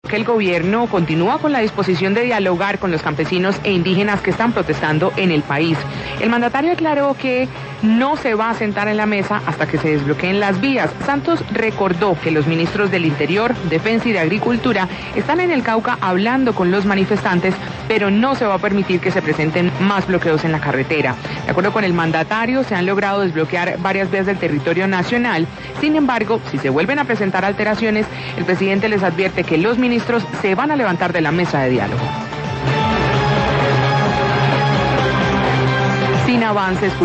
que el gobierno continúa con la disposición de dialogar con los campesinos e indígenas que están protestando en el país. El mandatario aclaró que no se va a sentar en la mesa hasta que se desbloqueen las vías. Santos recordó que los ministros del Interior, Defensa y de Agricultura están en el Cauca hablando con los manifestantes, pero no se va a permitir que se presenten más bloqueos en la carretera. De acuerdo con el mandatario, se han logrado desbloquear varias vías del territorio nacional. Sin embargo, si se vuelven a presentar alteraciones, el presidente les advierte que los ministros se van a levantar de la mesa de diálogo. Sin avances